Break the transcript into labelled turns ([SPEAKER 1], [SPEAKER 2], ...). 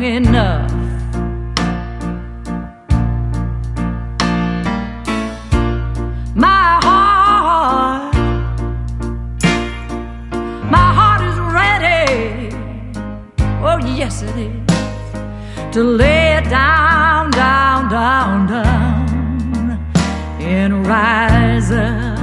[SPEAKER 1] enough. My heart is ready, oh yes it is, to lay it down, down, down, down, and rise up.